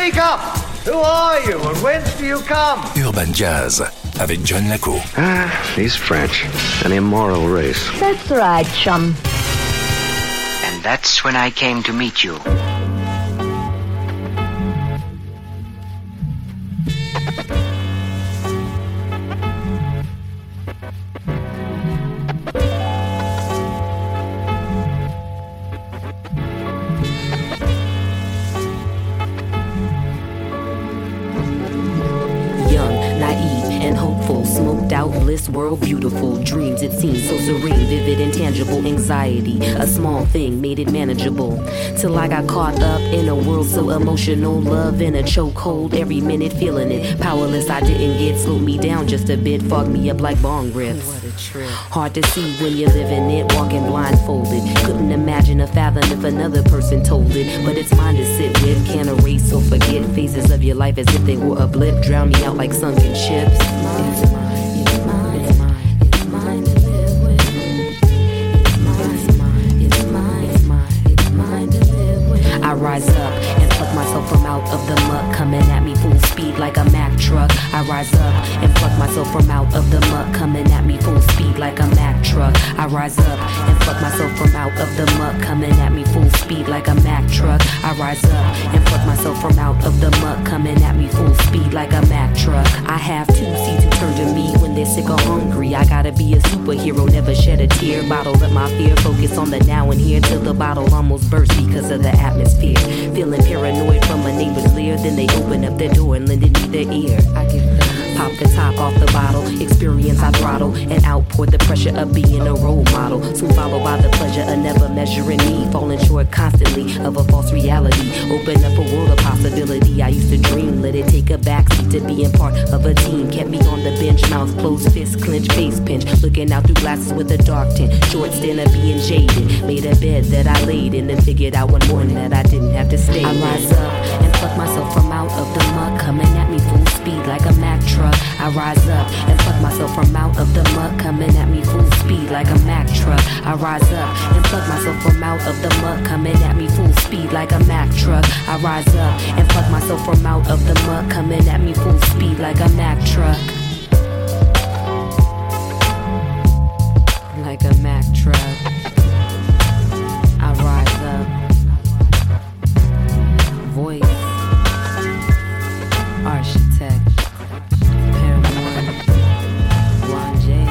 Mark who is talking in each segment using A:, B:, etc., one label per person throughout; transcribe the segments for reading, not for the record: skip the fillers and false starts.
A: Speak up! Who are you and whence do you come?
B: Urban Jazz avec John Laco.
C: He's French. An immoral race.
D: That's right, chum.
E: And that's when I came to meet you.
F: World beautiful dreams, it seems so serene, vivid, intangible anxiety. A small thing made it manageable. Till I got caught up in a world so emotional. Love in a chokehold, every minute feeling it. Powerless, I didn't get, slowed me down just a bit, fogged me up like bong rips. Hard to see when you're living it, walking blindfolded. Couldn't imagine or fathom if another person told it. But it's mine to sit with, can't erase or forget phases of your life as if they were a blip. Drown me out like sunken ships. I rise up and pluck myself from out of the muck, coming at me full speed like a Mack truck. I rise up and pluck myself from out of the muck, coming at me full speed like a Mack truck. I rise up and pluck myself from out of the muck, coming at me full speed like a Mack truck. I rise up and pluck myself from out of the muck, coming at me full speed like a Mack truck. I have to see to turn to me when they're sick or hungry. I gotta be a superhero, never shed a tear. Bottle up my fear, focus on the now and here till the bottle almost bursts because of the atmosphere. Feeling paranoid from a neighbor's leer, then they open up their door and lending me their ear. I give them, pop the top off the bottle, experience I throttle, and outpour the pressure of being a role model. Soon followed by the pleasure of never measuring me, falling short constantly of a false reality. Open up a world of possibility. I used to dream, let it take a backseat to being part of a team. Kept me on the bench, mouth closed, fist clenched, face pinch, looking out through glasses with a dark tint. Short stint of being jaded, made a bed that I laid in, and figured out one morning that I didn't have to stay. I rise up and pluck myself from out of the muck, coming at me full speed like a Mack truck. I rise up and pluck myself from out of the muck, coming at me full speed like a Mack truck. I rise up and pluck myself from out of the muck, coming at me full speed like a Mack truck. I rise up and pluck myself from out of the muck, coming at me full speed like a Mack truck. Like a Mack truck. I rise up. Voice. Architect. Paramore. Juan J.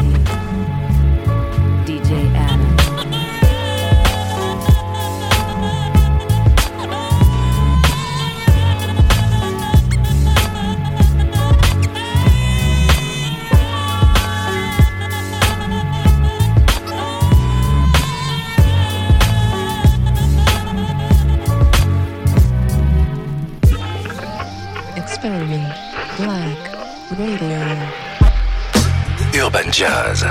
F: DJ Adam.
G: Experiment Black Radio.
B: Urban Jazz.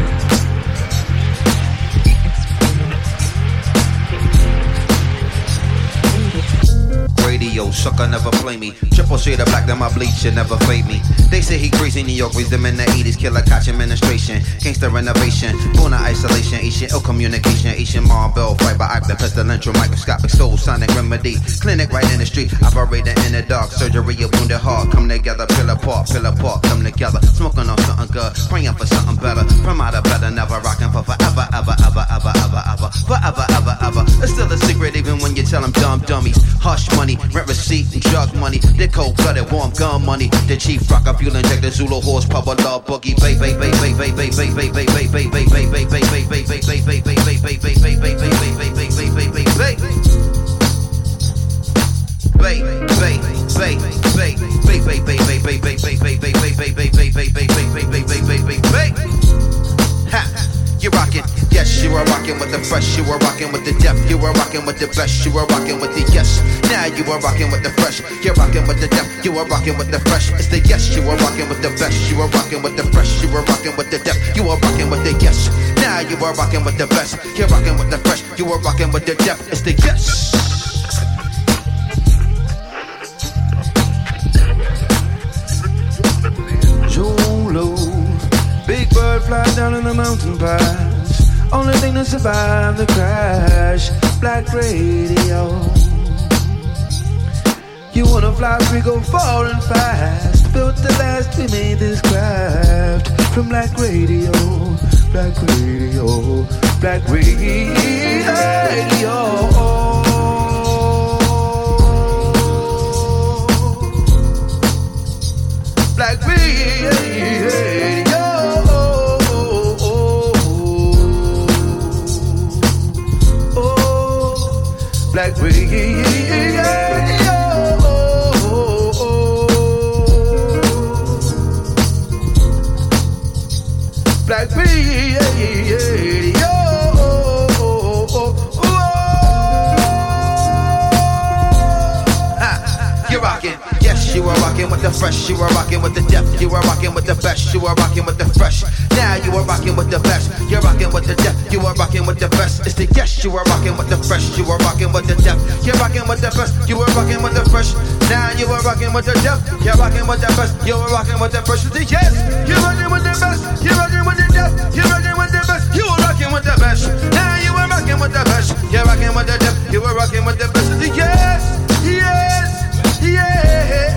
H: Radio, sucker never play me. Triple shade of black, then my bleach should never fade me. They say he crazy, New York raised them in the 80s. Killer Koch administration, gangster renovation, born of isolation, Asian ill communication, Asian marble, fiber active, pestilential, microscopic soul, sonic remedy, clinic right in the street, operating in the dark, surgery of wounded heart, come together, pill apart, come together, smoking on something good, praying for something better, from out of better, never rocking for forever, ever, ever, ever, ever, ever, forever, ever, ever. It's still a secret even when you tell them dumb dummies. Hush money, rent receipt, and drug money, the cold-blooded warm gun money, the chief rocker, fuel injector, Zulu horse, power law, boogie, you're rocking, yes, you are rocking with the fresh, you are rocking with the depth, you are rocking with the best, you are rocking with the yes. Now you are rocking with the fresh, you're rocking with the depth, you are rocking with the fresh. It's the yes, you are rocking with the best, you are rocking with the fresh, you are rocking with the depth, you are rocking with the yes. Now you are rocking with the best, you're rocking with the fresh, you are rocking with the depth. It's the yes.
I: Jolo, big bird fly down in the mountain pass. Only thing that survived the crash, Black Radio. You wanna flies, we go falling fast. Built the last, we made this craft. From black radio, black radio, black radio. Black radio. Black radio. Black radio. You're rocking. Yes, you are rocking with the fresh. You are rocking with the depth. You are rocking with the best. You are rocking with the fresh. Now you are rocking with the best. You're rocking with the depth. You are rocking with the best. It's the yes. You are rocking with the fresh. You are rocking with the depth. You're rocking with the best. You are rocking with the fresh. Now you are rocking with the depth. You're rocking with the best. You are rocking with the fresh. It's the yes. You're rocking with the best. You're rocking with the depth. You're rocking with the best. You are rocking with the best. Now you are rocking with the best. You're rocking with the depth. You are rocking with the best. It's the yes. Yes. Yeah.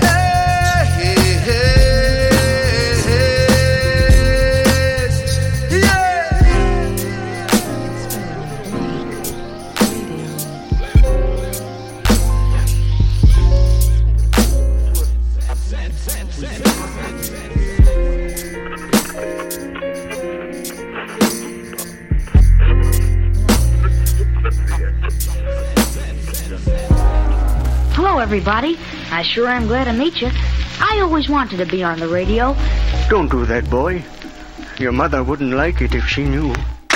D: Hello, everybody. I sure am glad to meet you. I always wanted to be on the radio.
A: Don't do that, boy. Your mother wouldn't like it if she knew.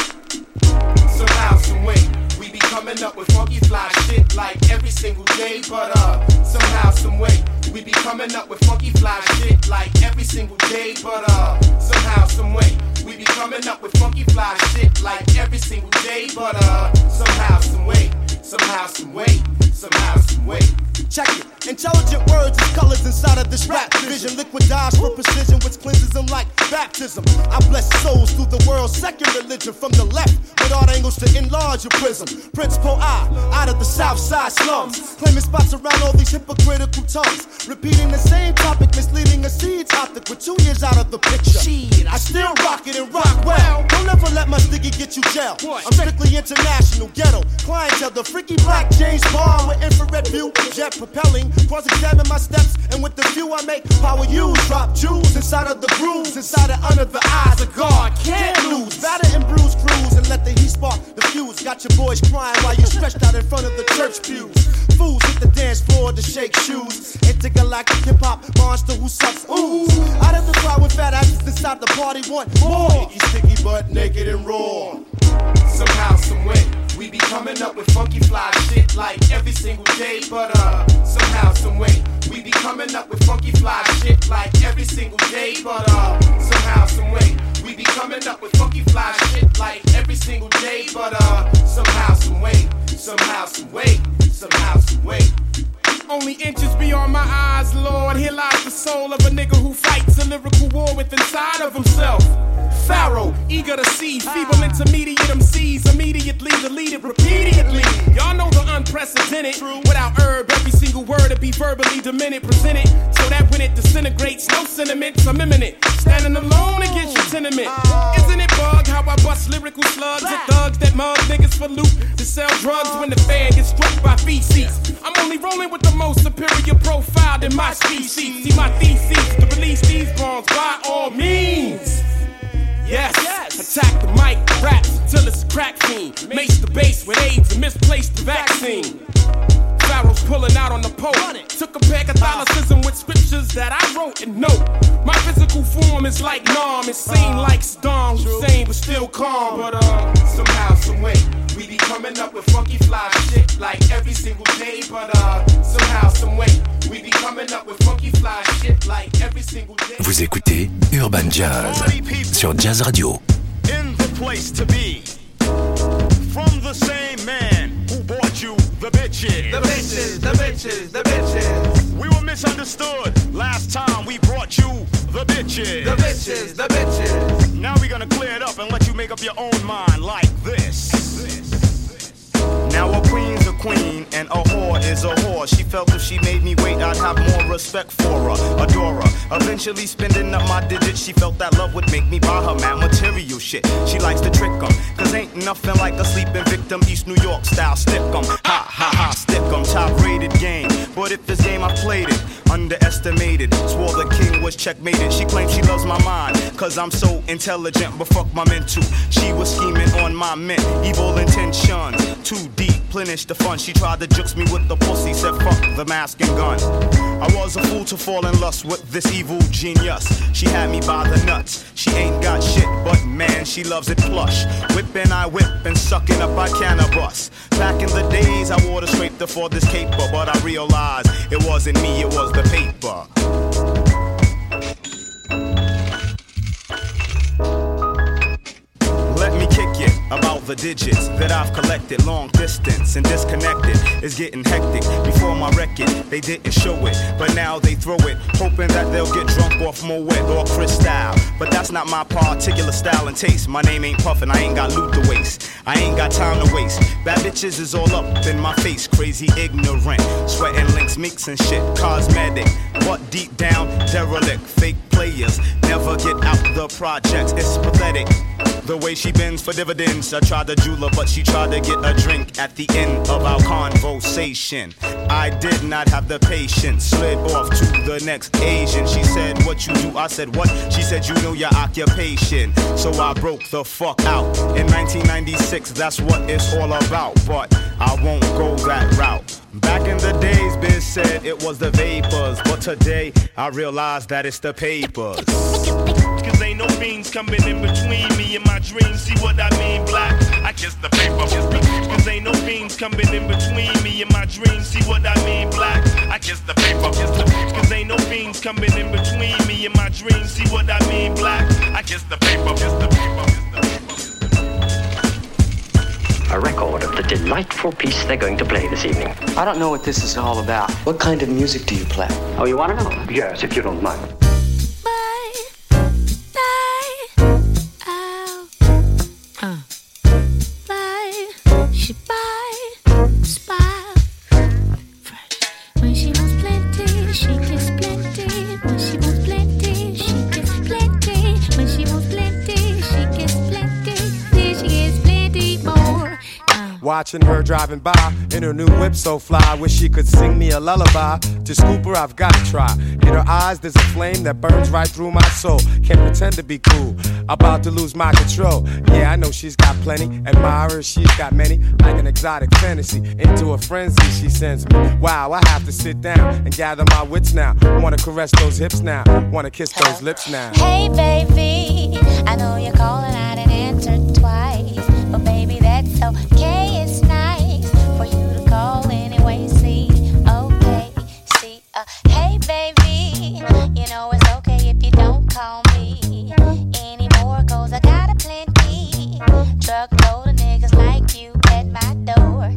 J: Somehow, some way, we be coming up with funky fly shit like every single day. But somehow, some way, we be coming up with funky fly shit like every single day. But somehow, some way, we be coming up with funky fly shit like every single day. But somehow, some way, somehow, some way, somehow, some way.
K: Check it. Intelligent words is colors inside of this rap division. Liquidize for precision, which cleanses them like baptism. I bless souls through the world's second religion. From the left, with art angles to enlarge your prism. Principal I, out of the south side slums. Claiming spots around all these hypocritical tongues. Repeating the same topic, misleading a seed topic. With 2 years out of the picture. Shit, I still rock it and rock well. Don't ever let my sticky get you jail. I'm strictly international, ghetto clientele. The freaky black James Bond with infrared view, jet propelling. Cross-examine my steps, and with the view I make, power use, drop jewels inside of the grooves, inside and under the eyes of God. Can't lose, batter and bruise crews, and let the heat spark the fuse. Got your boys crying while you stretched out in front of the church pews. Fools hit the dance floor to shake shoes. Intergalactic hip-hop monster who sucks ooze. Out of the crowd with fat asses inside the party want more. Sticky butt, naked and raw.
J: Somehow, some way, we be coming up with funky fly shit like every single day. But somehow, some way, we be coming up with funky fly shit like every single day. But somehow, some way, we be coming up with funky fly shit like every single day. But somehow, some way, somehow, some way, somehow, some way.
L: Only inches beyond my eyes, Lord. Here lies the soul of a nigga who fights a lyrical war with inside of himself. Pharaoh, eager to see feeble intermediate MCs immediately deleted repeatedly. Y'all know the unprecedented. Without herb, every single word to be verbally diminished, presented so that when it disintegrates, no sentiments are imminent. Standing alone against your tenement. Isn't it bug how I bust lyrical slugs at thugs that mug niggas for loot to sell drugs when the fan gets struck by feces? I'm only rolling with the most superior profile than my species. See my thesis to release these bombs by all means. Yes, attack the mic, raps till it's a crack fiend. Mace the bass with AIDS and misplaced the vaccine. Pharaoh's pulling out on the pole. Took a pair Catholicism with scriptures that I wrote and note. My physical form is like Nam. It seemed like Saddam Hussein was still calm. But
J: somehow, some way, we be coming up with funky fly shit like every single day. But somehow, some way, we be coming up with funky fly shit like every single day.
B: Vous écoutez Urban Jazz sur Jazz Radio.
M: In the place to be, from the same man who bought you the bitches.
J: The bitches, the bitches, the bitches.
M: We were misunderstood last time we brought you the bitches.
J: The bitches, the bitches.
M: Now we're gonna clear it up and let you make up your own mind like this. Now a queen's a queen and a whore is a whore. She felt if she made me wait, I'd have more respect for her, adore her. Eventually spending up my digits, she felt that love would make me buy her mad material shit. She likes to trick 'em, cause ain't nothing like a sleeping victim, East New York style, stick 'em. Ha, ha, ha, stick 'em, top rated game. But if this game I played it, underestimated, swore the king was checkmated. She claims she loves my mind, cause I'm so intelligent, but fuck my mental. She was scheming on my mint, evil intentions, too deep, plenish the fun. She tried to jukes me with the pussy, said fuck the mask and gun. I was a fool to fall in lust with this evil genius. She had me by the nuts. She ain't got shit, but man, she loves it plush. Whipping I whip and sucking up I cannabis. Back in the days I wore the scraper for this caper, but I realized it wasn't me, it was the paper. Let me kick it about the digits that I've collected. Long distance and disconnected is getting hectic. Before my record, they didn't show it, but now they throw it, hoping that they'll get drunk off Moet or Cristal. But that's not my particular style and taste. My name ain't Puffin', I ain't got loot to waste. I ain't got time to waste. Bad bitches is all up in my face, crazy ignorant, sweating links, meeks and shit, cosmetic, but deep down derelict. Fake players never get out the projects. It's pathetic. The way she bends for dividends. I tried to jewel her, but she tried to get a drink at the end of our conversation. I did not have the patience. Slid off to the next Asian. She said, what you do? I said, what? She said, you know your occupation. So I broke the fuck out. In 1996, that's what it's all about. But I won't go that route. Back in the days, Biz said it was the vapors. But today, I realize that it's the papers.
N: Cause ain't no beans coming in between me and my dreams. See what I mean, black? I kiss the paper. Cause ain't no beans coming in between me and my dreams. See what I mean, black? I kiss the paper. Cause ain't no beans coming in between me and my dreams. See what I mean, black? I kiss the paper.
C: A record of the delightful piece they're going to play this evening.
E: I don't know what this is all about. What kind of music do you play?
C: Oh, you want to know? Yes, if you don't mind.
K: Watching her driving by in her new whip so fly, wish she could sing me a lullaby. To scoop her, I've got to try. In her eyes, there's a flame that burns right through my soul. Can't pretend to be cool, about to lose my control. Yeah, I know she's got plenty admirers, she's got many, like an exotic fantasy. Into a frenzy, she sends me. Wow, I have to sit down and gather my wits now. Wanna caress those hips now, wanna kiss those lips now.
O: Hey, baby, I know you're calling, I didn't answer twice, but baby, that's okay. It's nice for you to call anyway. See, okay, see, hey baby, you know it's okay if you don't call me anymore, cause I got a plenty truckload of niggas like you at my door.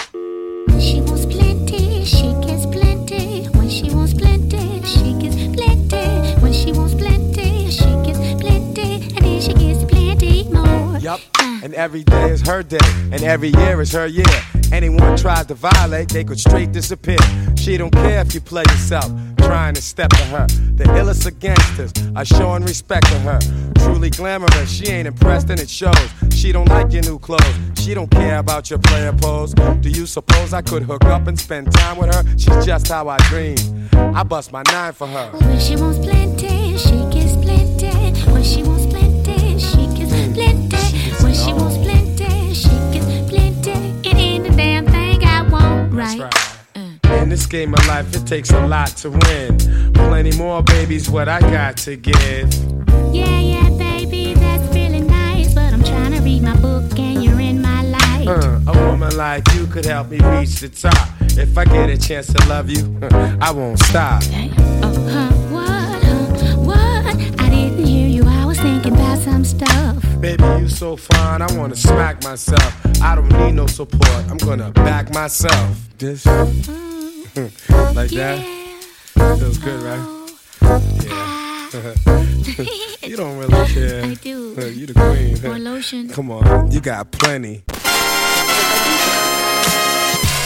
O: When she wants plenty, she gets plenty. When she wants plenty, she gets plenty. When she wants plenty, she gets plenty. And then she gets plenty more.
K: Yup. And every day is her day, and every year is her year. Anyone tries to violate, they could straight disappear. She don't care if you play yourself, trying to step to her. The illest of gangsters are showing respect to her. Truly glamorous, she ain't impressed and it shows. She don't like your new clothes, she don't care about your player pose. Do you suppose I could hook up and spend time with her? She's just how I dream, I bust my 9 for her.
O: When she wants plenty, she gets plenty. When she wants plenty, she gets plenty. When she wants plenty, she gets plenty. It ain't a damn thing I want, right?
K: In this game of life, it takes a lot to win. Plenty more, baby's what I got to give.
O: Yeah, baby, that's really nice, but I'm trying to read my book and you're in my life.
K: A woman like you could help me reach the top. If I get a chance to love you, I won't stop.
O: What? I didn't hear you, I was thinking about some stuff.
K: Baby, you so fine, I wanna smack myself. I don't need no support, I'm gonna back myself. This, like that, feels good, right? Yeah. You don't really care.
O: I do.
K: You the queen.
O: More lotion.
K: Come on, you got plenty.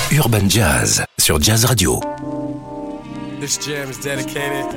B: Urban Jazz sur Jazz Radio.
L: This jam is dedicated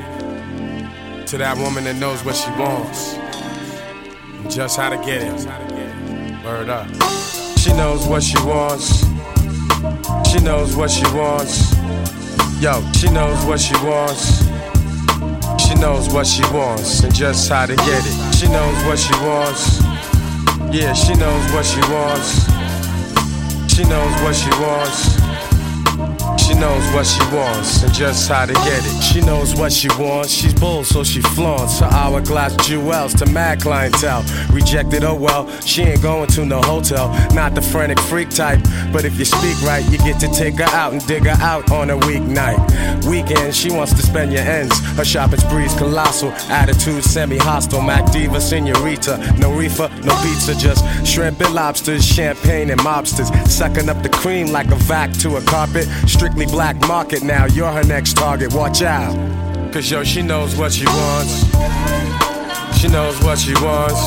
L: to that woman that knows what she wants and just how to get it. Word up. She knows what she wants. She knows what she wants. Yo, she knows what she wants. She knows what she wants and just how to get it. She knows what she wants. Yeah, she knows what she wants. She knows what she wants. She knows what she wants and just how to get it. She knows what she wants. She's bold, so she flaunts her hourglass jewels to mad clientele. Rejected, oh well, she ain't going to no hotel. Not the frantic freak type, but if you speak right, you get to take her out and dig her out on a weeknight. Weekend, she wants to spend your ends. Her shopping spree's colossal, attitude semi-hostile. Mac diva, senorita, no reefer, no pizza, just shrimp and lobsters, champagne and mobsters, sucking up the cream like a vac to a carpet. Strictly black market now, you're her next target, watch out. Cause yo, she knows what she wants. She knows what she wants.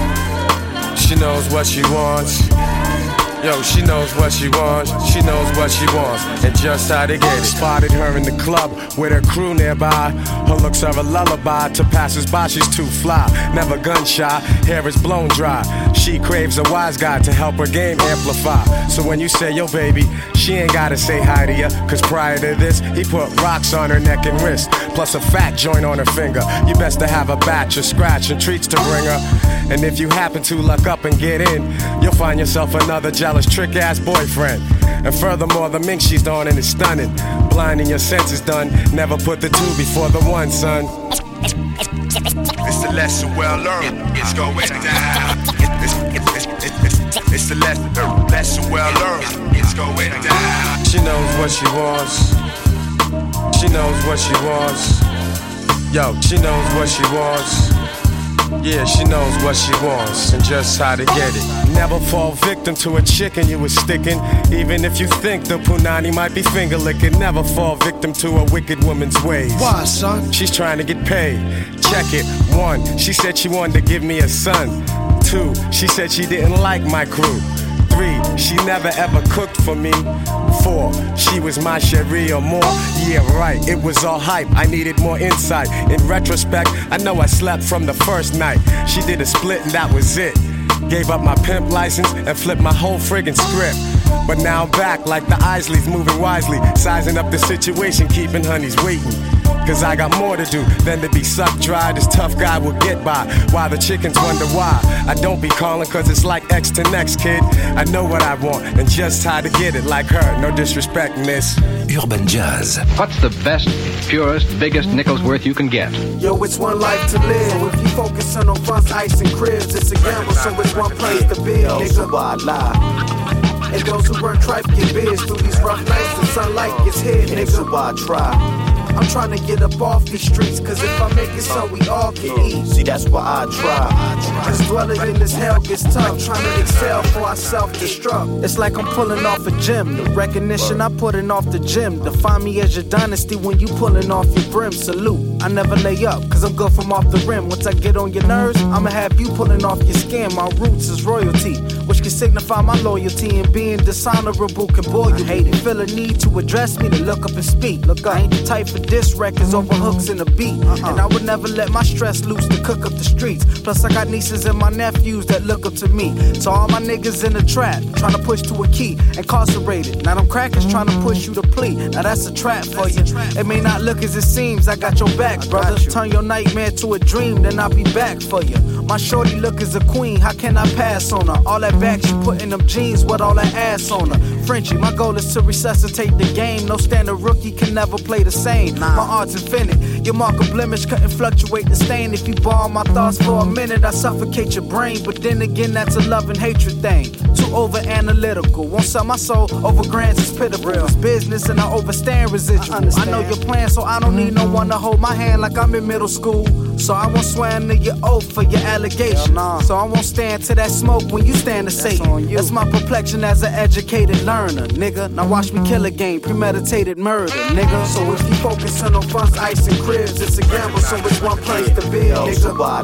L: She knows what she wants. Yo, she knows what she wants. She knows what she wants and just how to get it. Spotted her in the club with her crew nearby. Her looks are a lullaby to passers-by. She's too fly, never gun shy. Hair is blown dry. She craves a wise guy to help her game amplify. So when you say yo baby, she ain't gotta say hi to ya. Cause prior to this, he put rocks on her neck and wrist, plus a fat joint on her finger. You best to have a batch of scratch and treats to bring her. And if you happen to luck up and get in, you'll find yourself another jealous trick-ass boyfriend. And furthermore, the mink she's on and is stunning. Blinding your senses done. Never put the two before the one, son.
N: It's the lesson well learned. It's going down. It's the lesson well learned. It's going down.
L: She knows what she wants. She knows what she wants. Yo, she knows what she wants. Yeah, she knows what she wants and just how to get it. Never fall victim to a chicken you was sticking. Even if you think the punani might be finger licking. Never fall victim to a wicked woman's ways.
K: Why, son?
L: She's trying to get paid. Check it. 1, she said she wanted to give me a son. 2, she said she didn't like my crew. 3, she never ever cooked for me. 4, she was my cherie or more. Yeah, right, it was all hype. I needed more insight. In retrospect, I know I slept from the first night. She did a split and that was it. Gave up my pimp license and flipped my whole friggin' script. But now I'm back like the Isleys, moving wisely, sizing up the situation, keeping honeys waiting. Cause I got more to do than to be sucked dry. This tough guy will get by, while the chickens wonder why I don't be calling, cause it's like X to next, kid. I know what I want and just how to get it like her. No disrespect, miss.
B: Urban Jazz.
P: What's the best, purest, biggest nickel's worth you can get?
K: Yo, it's one life to live. So if you focusing on funds, ice, and cribs, it's a gamble, so it's one place to be. Nigga, why lie? And those who work tripe get biz through these rough nights. The sunlight gets hit, nigga, why try? I'm trying to get up off these streets, cause if I make it so we all can eat. See, that's why I try. Cause dwelling in this hell gets tough, trying to excel for I self-destruct. It's like I'm pulling off a gym. The recognition I putting off the gym. Define me as your dynasty when you pulling off your brim. Salute, I never lay up, cause I'm good from off the rim. Once I get on your nerves, I'ma have you pulling off your skin. My roots is royalty, which can signify my loyalty. And being dishonorable can bore you. Hate it, feel a need to address me, to look up and speak. Look, I ain't the type for diss records over hooks in a beat. And I would never let my stress loose to cook up the streets. Plus I got nieces and my nephews that look up to me. So all my niggas in the trap, trying to push to a key, incarcerated. Now them crackers trying to push you to plea. Now that's a trap for you. It may not look as it seems, I got your back, brother. Turn your nightmare to a dream, then I'll be back for you. My shorty look as a queen, how can I pass on her? All that back she put in them jeans with all that ass on her. Frenchie, my goal is to resuscitate the game. No standard rookie can never play the same. My art's infinite, your mark of blemish couldn't fluctuate the stain. If you borrow my thoughts for a minute, I suffocate your brain. But then again, that's a love and hatred thing. Too over analytical, won't sell my soul over grants, it's pitiful. It's business and I overstand residual. I know your plan, so I don't need no one to hold my hand like I'm in middle school. So I won't swear under your oath for your allegation. So I won't stand to that smoke when you stand to Satan. That's my perplexion as an educated learner, nigga. Now watch me kill a game, premeditated murder, nigga. So if you focusing on funds, ice, and cribs, it's a gamble, so it's one place to be, nigga. Why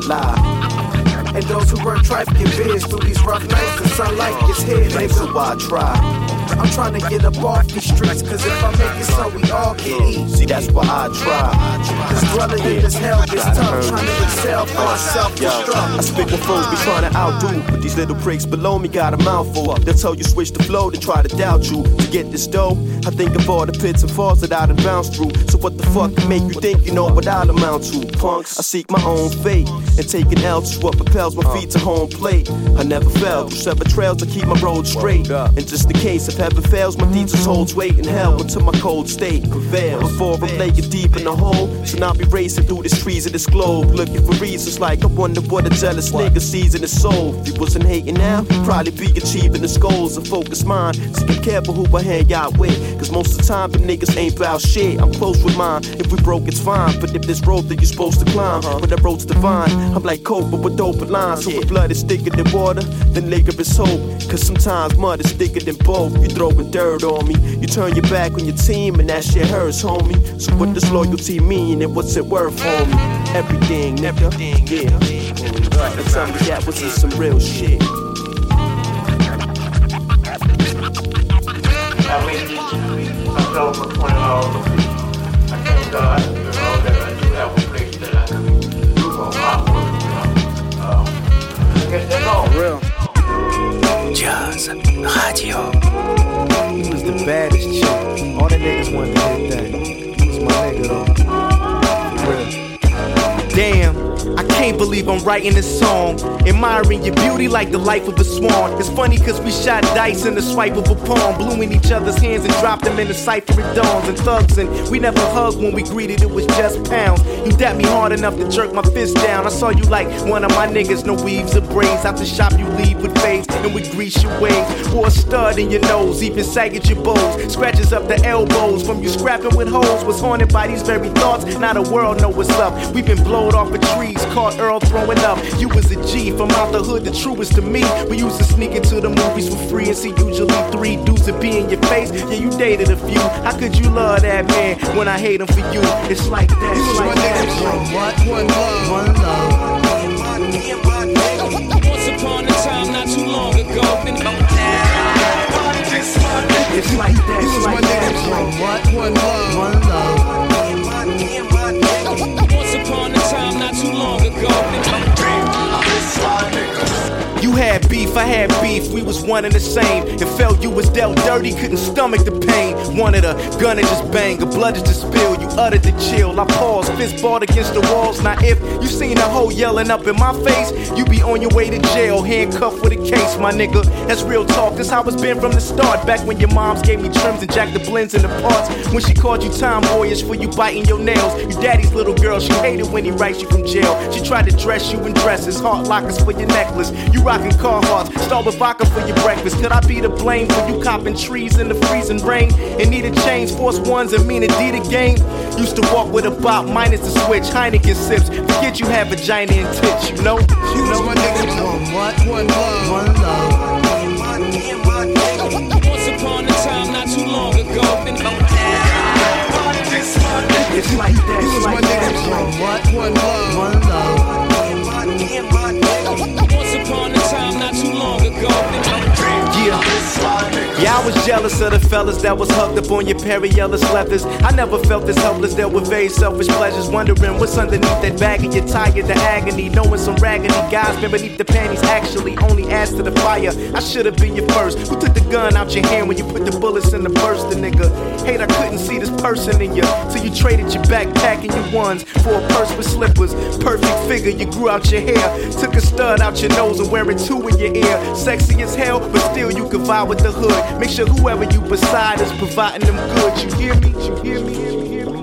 K: lie? And those who work tripe get biz through these rough nights. The sunlight gets hit, nigga. Why try? I'm trying to get up off the streets, cause if I make it so we all can eat.
Q: See, that's why I try.
K: Cause dwelling in this hell gets tough, trying to excel for self-destruct.
Q: I spit what foes be trying to outdo, but these little pricks below me got a mouthful. They'll tell you switch the flow, they try to doubt you. To get this dough, I think of all the pits and falls that I done bounced through. So what the fuck can make you think you know what I'll amount to? Punks, I seek my own fate, and taking L's is what propels my feet to home plate. I never fell through separate trails to keep my road straight. And just in case if heaven fails, my thesis holds weight in hell until my cold state prevails. Before I'm laying deep in the hole, so now be racing through the streets of this globe, looking for reasons like I wonder what a jealous nigga sees in his soul. If he wasn't hating now, he'd probably be achieving his goals and focus mind. So be careful who I hang out with, cause most of the time them niggas ain't bout shit. I'm close with mine, if we broke it's fine, but if this road that you're supposed to climb, when that road's divine, I'm like coke but with dope lines. So if blood is thicker than water, then liquor is hope, cause sometimes mud is thicker than both. You throwing dirt on me, you turn your back on your team, and that shit hurts, homie. So what does loyalty mean, and what's it worth, homie? Everything, nigga, yeah. And tell me that was in some real shit.
R: I mean, I'm over 20 hours. I thank God, you know, that I do have a place that I can do my work, you know. I guess that's all.
Q: Real.
B: Jazz Radio.
Q: He was the baddest chick. All the niggas wanted to hit that. He was my nigga though. Real.
S: Damn, I can't believe I'm writing this song, admiring your beauty like the life of a swan. It's funny cause we shot dice in the swipe of a palm, blew in each other's hands and dropped them in the cipher at dawns and thugs, and we never hugged when we greeted, it was just pounds. You dapped me hard enough to jerk my fist down. I saw you like one of my niggas, no weaves or braids. Out the shop you leave with fades and we grease your waves. Wore a stud in your nose, even sag at your bows, scratches up the elbows from you scrapping with hoes. Was haunted by these very thoughts, now the world know what's up. We've been blowed off of trees, caught Earl throwing up. You was a G from out the hood, the truest to me. We used to sneak into the movies for free and see usually 3 dudes that be in your face. Yeah, you dated a few. How could you love that man when I hate him for you? It's like that.
K: You was
S: like
K: my
S: that.
K: nigga. One love. One love.
T: Once upon a time, not too long ago.
S: It's like that.
K: You was my nigga. One love. One love.
T: Once upon a time, not too long ago.
S: You had beef, I had beef, we was one and the same. It felt you was dealt dirty, couldn't stomach the pain. Wanted a gun and just bang, a blood is to spill. You uttered the chill, I paused, fist balled against the walls. Now if you seen a hoe yelling up in my face, you be on your way to jail, handcuffed with a case, my nigga. That's real talk, that's how it's been from the start. Back when your moms gave me trims and jacked the blends in the parts. When she called you tomboyish for you biting your nails. Your daddy's little girl, she hated when he writes you from jail. She tried to dress you in dresses, heart lockers for your necklace. You rockin' Carhartts, start with vodka for your breakfast. Could I be to blame for you copping trees in the freezing rain? And need a change, force ones and mean Adidas game. Used to walk with a bop, minus the switch, Heineken sips. Forget you have vagina and tits, you know?
K: You know my nigga. One love. One love.
T: Once upon a time, not too long ago.
S: It's like that.
K: You was my nigga. One love. One love.
T: Once upon a time, not too long ago.
S: Yeah, I was jealous of the fellas that was hugged up on your Perriellis leathers. I never felt this helpless, dealt with very selfish pleasures. Wondering what's underneath that bag of your tired, the agony. Knowing some raggedy guys been beneath the panties actually only adds to the fire. I should've been your first. Who took the gun out your hand when you put the bullets in the burst? The nigga hate I couldn't see this person in you, so you traded your backpack and your ones for a purse with slippers. Perfect figure, you grew out your hair, took a stud out your nose and wearing 2 in your ear. Sexy as hell, but still you can vibe with the hood. Make sure whoever you beside is providing them good. You hear me? You hear me? You hear me?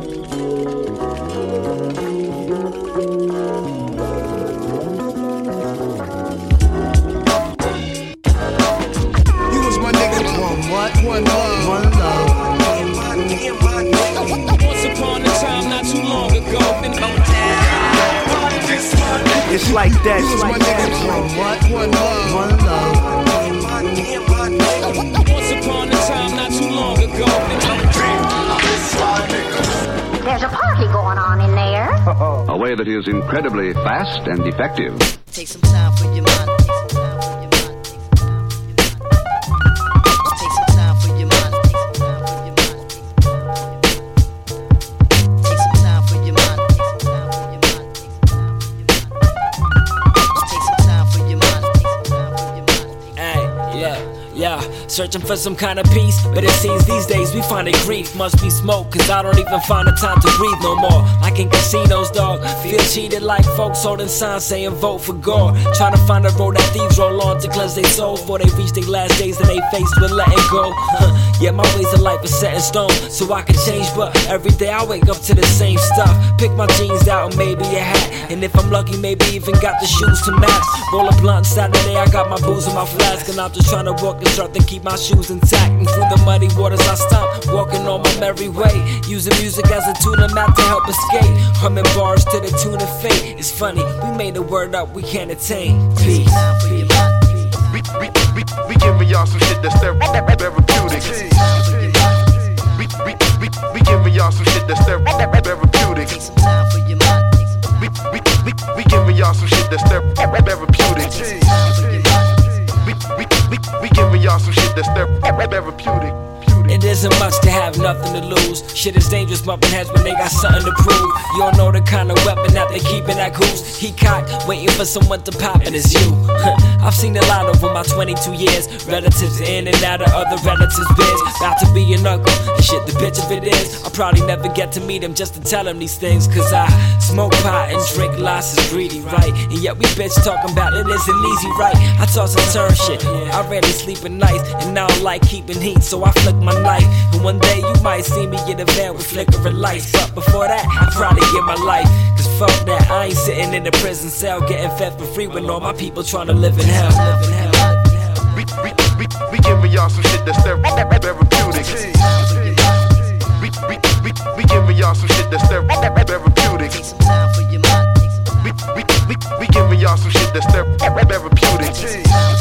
K: You was my nigga. One love. One love.
T: Once upon a time, not too long ago.
S: It's like that.
K: You was my nigga. One love. One love.
T: Once upon a time, not too long ago.
D: There's a party going on in there.
P: A way that is incredibly fast and effective.
U: Take some time for your mind. Take some time for your mind. searching for some kind of peace. But it seems these days we find it grief. Must be smoke, cause I don't even find the time to breathe no more. Like in casinos, dog. Feel cheated like folks holding signs saying vote for God. Trying to find a road that thieves roll on to cleanse their souls before they reach their last days and they faced with letting go. Yeah, my ways of life is set in stone, so I can change, but every day I wake up to the same stuff. Pick my jeans out and maybe a hat, and if I'm lucky, maybe even got the shoes to match. Roll a blunt Saturday, I got my booze in my flask, and I'm just trying to walk the earth and keep my shoes intact. And through the muddy waters I stop, walking on my merry way, using music as a tuna map to help escape. Humming bars to the tune of fate. It's funny, we made the word up we can't attain. Peace.
V: We giving y'all some shit that's therapeutic. We giving y'all some shit that's therapeutic. We giving y'all some shit that's therapeutic. We giving y'all some shit that's therapeutic.
U: It isn't much to have nothing to lose. Shit is dangerous, bumping heads when they got something to prove. You don't know the kind of weapon that they keep in that goose. He cocked, waiting for someone to pop, and it's you. I've seen a lot over my 22 years. Relatives in and out of other relatives' biz. About to be an uncle, and shit, the bitch of it is I'll probably never get to meet him just to tell him these things. Cause I smoke pot and drink lots is greedy, right? And yet we bitch talking about it isn't easy, right? I toss and turn shit, I rarely sleep at night, and I don't like keeping heat, so I flick my life. And one day you might see me in a van with flickering lights, but before that I'd probably give my life. Cause fuck that, I ain't sitting in a prison cell getting fed for free when all my people trying to live in hell.
V: We giving y'all some shit that's therapeutic. We giving y'all some shit that's therapeutic. We giving y'all some shit that's therapeutic.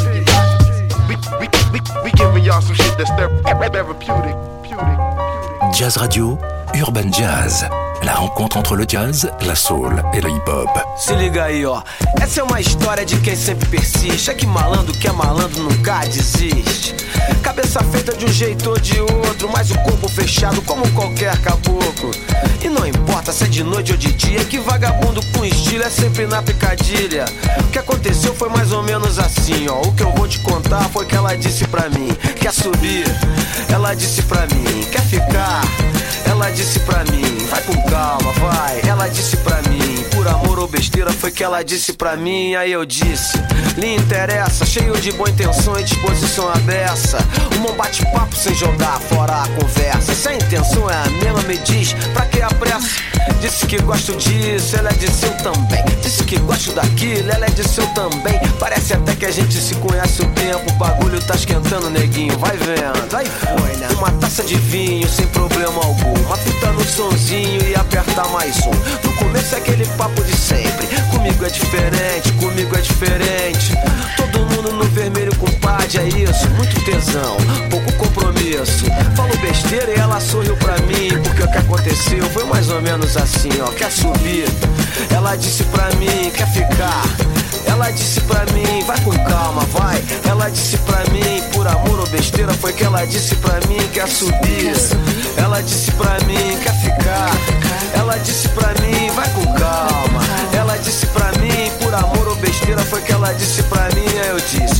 V: We giving y'all some shit that's therapeutic.
B: Jazz Radio, Urban Jazz. La rencontre entre le jazz, la soul e le hip-hop.
W: Se liga aí, ó. Essa é uma história de quem sempre persiste. É que malandro que é malandro nunca desiste. Cabeça feita de um jeito ou de outro, mas o corpo fechado como qualquer caboclo. E não importa se é de noite ou de dia, que vagabundo com estilo é sempre na picadilha. O que aconteceu foi mais ou menos assim, ó. O que eu vou te contar foi que ela disse pra mim: quer subir? Ela disse pra mim: quer ficar? Ela disse pra mim: vai com calma, vai. Ela disse pra mim: por amor ou besteira foi que ela disse pra mim. Aí eu disse: lhe interessa, cheio de boa intenção e disposição aberta. Um bom bate-papo sem jogar fora a conversa. Se a intenção é a mesma, me diz pra que a pressa. Disse que gosto disso, ela é de seu também. Disse que gosto daquilo, ela é de seu também. Parece até que a gente se conhece o tempo. O bagulho tá esquentando, neguinho, vai vendo. Aí foi, né? Uma taça de vinho sem problema algum. Uma fita no sonzinho e apertar mais um. No começo é aquele papo de sempre. Comigo é diferente, comigo é diferente. Todo mundo no vermelho, compadre, é isso. Muito tesão, pouco compromisso. Falo besteira e ela sorriu pra mim. Porque o que aconteceu foi mais ou menos assim, ó. Quer subir? Ela disse pra mim: quer ficar? Ela disse pra mim: vai com calma, vai. Ela disse pra mim: por amor ou besteira foi que ela disse pra mim: quer subir? Ela disse pra mim: quer ficar? Ela disse pra mim: vai com calma. Ela disse pra mim: por amor ou besteira foi que ela disse pra mim. Aí eu disse: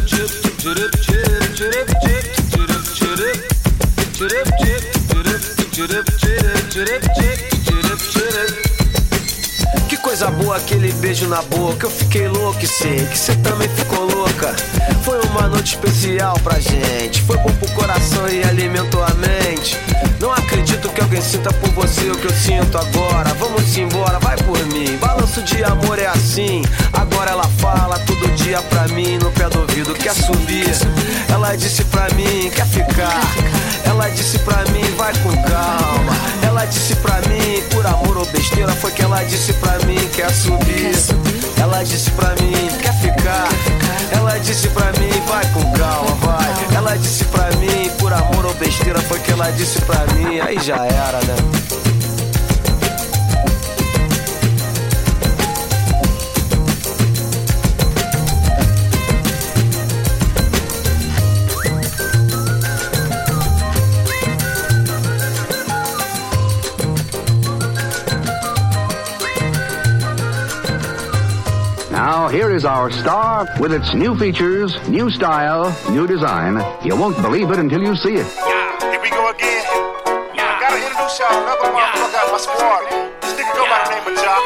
W: que coisa boa aquele beijo na boca. Eu fiquei louco e sei que você também ficou louca. Foi uma noite especial pra gente. Foi bom pro coração e alimentou a mente. Não acredito que alguém sinta por você o que eu sinto agora. Vamos embora, vai por mim. Balanço de amor é assim. Agora ela fala todo dia pra mim no pé do ouvido: quer subir? Ela disse pra mim: quer ficar? Ela disse pra mim: vai com calma. Ela disse pra mim: por amor ou besteira foi que ela disse pra mim: quer subir? Ela disse pra mim: quer ficar? Ela disse pra mim: vai com calma, vai. Ela disse pra mim: por amor ou besteira foi que ela disse pra mim. Aí já era, né?
A: Now
F: here is our star with its new features, new style, new design. You won't believe it until you see it.
V: Yeah, here we go again. I gotta introduce y'all another motherfucker out my squad. This nigga go by the name of Jock.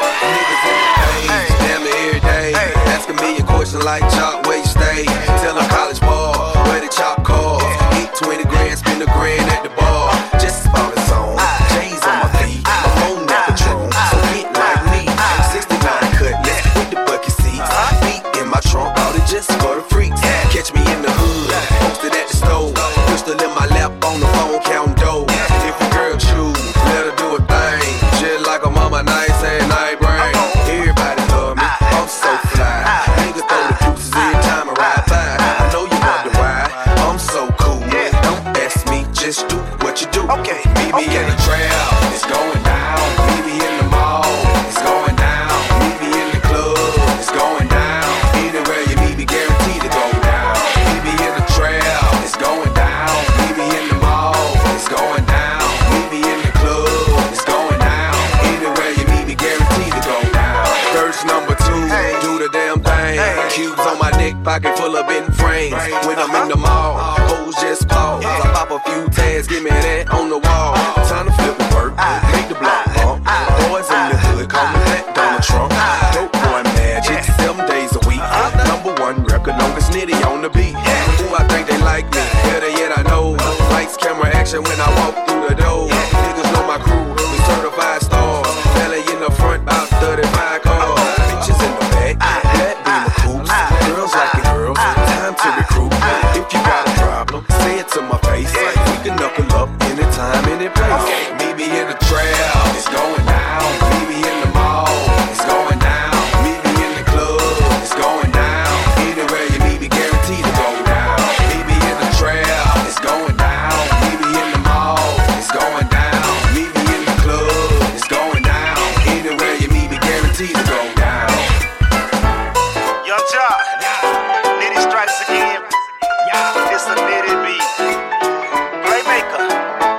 W: Damn near every day. Asking me a question like Jock, where you stay? Tell them college ball, where the chop calls. Eat 20 grand, spend a grand at the bar. Just about his own. Chains on my feet, I'm on that Patron. So get like me, 69 cutlass with the bucket seats. Feet in my trunk, all it just for the freaks. Catch me in the hood, posted at the stove. Pistol in my lap on the phone, counting dough. If a girl choose, let her do a thing. Just like a mama, nice and night brain. Everybody love me, I'm so fly. Niggas throw the deuces every time I ride by. I know you wonder why, I'm so cool. Don't ask me, just do what you do. Meet me in the trail, it's going down. Meet me in the mall, it's going down. Meet me in the club, it's going down. Anywhere you meet me, guaranteed to go down. Meet me in the trail, it's going down. Meet me in the mall, it's going down. Meet me in the club, it's going down. Anywhere you meet me, guaranteed to go down. Verse number 2, do the damn thing. Cubes on my neck, pocket full of bitten frames. When I'm in the mall, hoes just pause. I pop a few tags, give me that on the wall. Time to flip the work, make the block bump. Boys in the hood, call me Black Donald Trump. Dope boy magic, 7 days a week. Number 1 record, longest nitty on the beat. Ooh, I think they like me, better yet I know. Lights, camera, action when I walk through the door. Niggas know my crew, we certified stars. Belly in the front, about 35 cars. Bitches in the back, black beamer coops. Girls like it girls, time to recruit. If you got a problem, say it to my face. We can knuckle up anytime, any place. Meet me in the trail, it's going down. Meet me in the mall, it's going down. Meet me in the club, it's going down. Anywhere you meet me, guaranteed to go down. Meet me in the trail, it's going down. Meet me in the mall, it's going down. Meet me in the club, it's going down. Anywhere you meet me, guaranteed to go down.
V: Young Jock, Nitty strikes again. It's a Nitty beat. Playmaker.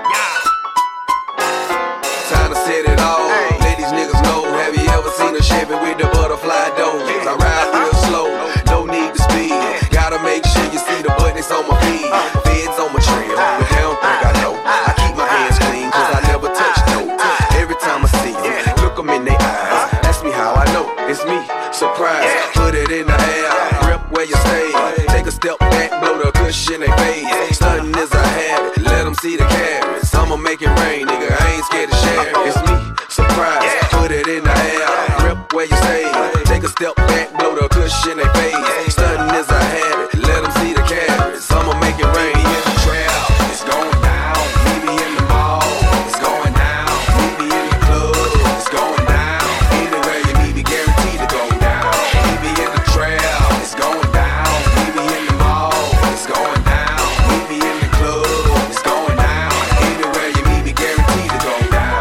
W: Time to set it all. Ladies, niggas know. Have you ever seen a Chevy with the butterfly doors? I ride real slow, no need to speed. Gotta make sure you see the buttons on my feet. Feds on my trail, but they don't think I know. I keep my hands clean, cause I never touch dope. Every time I see them, look them in their eyes. Ask me how I know, it's me, surprise. Put it in the air, rip where you stay. Take a step back, blow the cushion they face. Stunting is a habit, let them see the carrots. I'ma make it rain, nigga, I ain't scared to share. It's me, surprise. Put it in the air, rip where you stay. Take a step back, blow the cushion they face. Stunting is a habit, let them see the carrots. I'ma make it rain in the trail. It's going down. Meet me in the mall, it's going down. Meet me in the club, it's going down. Anywhere you meet me, guaranteed to go down. Meet me in the trail, it's going down. Meet me in the mall, it's going down. Meet me in the club, it's going down. Anywhere you meet me, guaranteed to go down.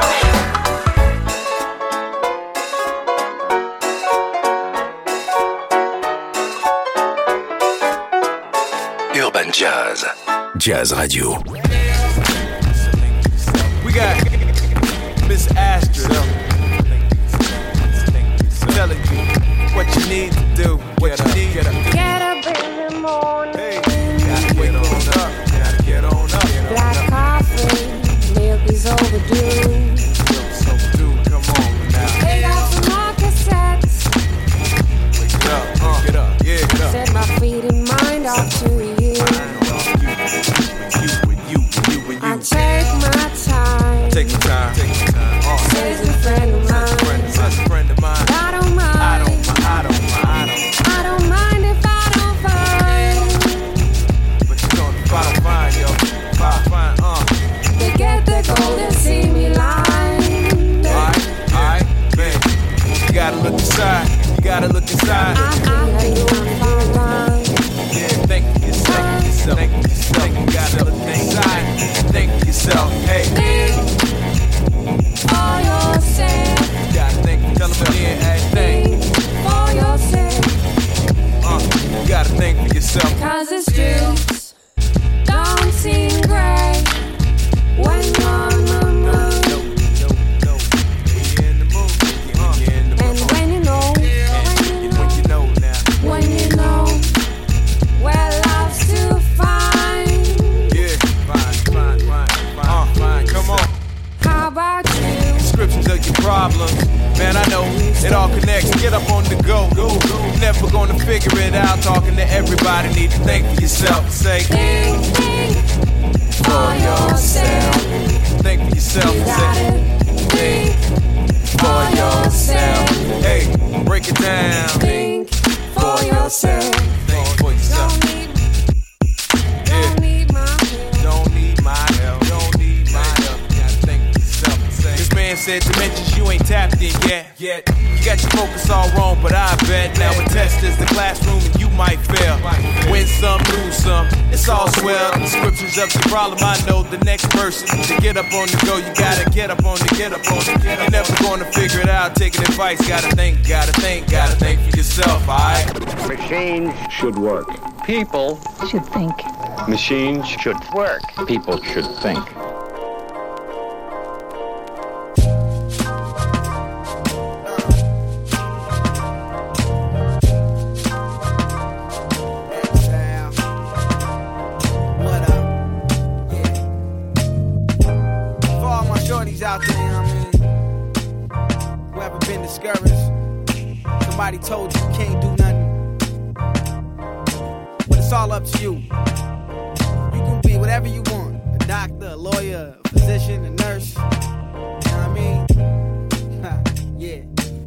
B: Urban Jazz. Jazz Radio.
S: We got Miss Astrid telling you what you need to do. What you need to do.
O: Get up in the morning.
S: Hey, gotta get on up. Gotta get on up.
O: Black coffee, milk is overdue.
S: Milk's overdue. Come on now.
O: They got some more cassettes.
S: Wake up, get up, yeah, get up.
O: Set my feet and mind off to you. I take my time.
S: Take your time. Take your time.
O: Says a friend of mine.
S: Says a friend of mine.
O: I don't mind.
S: I don't mind.
O: I don't mind if I don't find.
S: But you don't find, yo. Find,
O: They get the gold and see me live.
S: problems. Man, I know it all connects. Get up on the go. You're never gonna figure it out. Talking to everybody, need to think for yourself. Say, think for yourself. Think for yourself. Say, think for yourself. Hey, break it down. Think for yourself. Think for yourself. Don't need my help. Don't need my help. You gotta think for yourself. This man said dimensions you ain't tapped in yet. You got your focus all wrong, but I bet now a test is the classroom and you might fail. Win some, lose some, it's all swell. The scriptures of the problem, I know the next person. To get up on the go, you gotta get up on the get up on the. You're never gonna figure it out, taking advice. Gotta think for yourself, alright?
A: Machines should work. People
D: should think.
A: Machines should work. People should think.
S: Out there, you know what I mean? Whoever been discouraged, somebody told you can't do nothing. But it's all up to you. You can be whatever you want. A doctor, a lawyer, a physician, a nurse. You know what I mean? Yeah.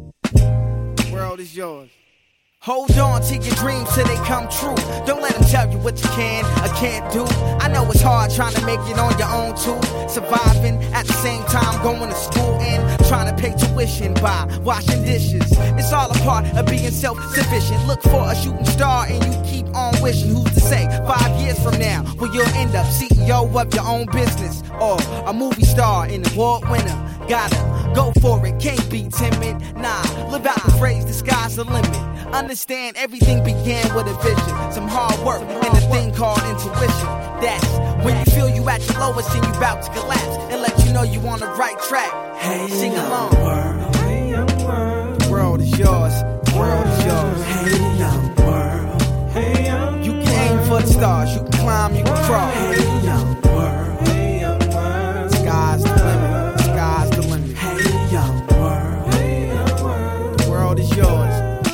S: The world is yours. Hold on to your dreams till they come true. Don't let them tell you what you can or can't do. I know it's hard trying to make it on your own too. Surviving at the same time going to school and trying to pay tuition by washing dishes. It's all a part of being self-sufficient. Look for a shooting star and you keep on wishing. Who's to say 5 years from now well you'll end up CEO of your own business or a movie star and award winner. Gotta go for it, can't be timid. Nah, live out the phrase, the sky's the limit. Understand everything began with a vision, some hard work, and a thing called intuition. That's when you feel you at your lowest and you about to collapse, and let you know you on the right track. Hey, sing along. World, hey, young world. The world is yours. The world is yours. Hey, young world. Hey, young you can aim for the stars. You can climb. You can crawl. Hey, young world. Hey, young world. Sky's the limit. Sky's the limit. Hey, young world. Hey, young world. The world is yours.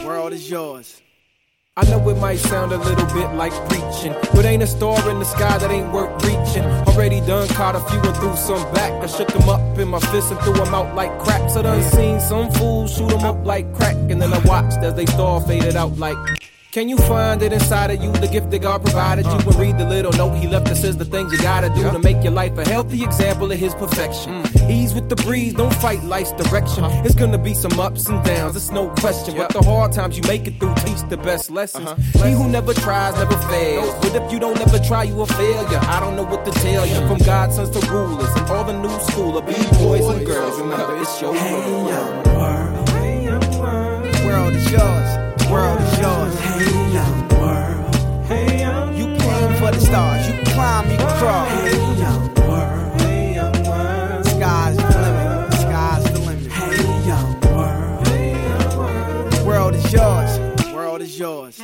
S: Is yours.
G: I know it might sound a little bit like preaching, but ain't a star in the sky that ain't worth reaching. Already done caught a few and threw some back. I shook them up in my fist and threw them out like craps. I done seen some fools shoot them up like crack, and then I watched as they star faded out like. Can you find it inside of you, the gift that God provided you? And read the little note he left that says the things you gotta do to make your life a healthy example of his perfection. Ease with the breeze, don't fight life's direction. It's gonna be some ups and downs, it's no question. But the hard times you make it through teach the best lessons. He who never tries never fails. But if you don't ever try, you a failure. I don't know what to tell you. From godsons to rulers and all the new school of B-boys and girls. Remember, it's your world. Hey, young world. Hey, young world.
S: The world is yours. The world is yours.
G: Hey, young world. Hey, young
S: you can aim for the stars. You can climb, you can crawl.
G: Hey, young world. Hey, young world.
S: Sky's the limit. Sky's the limit.
G: Hey, young world. Hey, young world.
S: The world is yours. The world is yours.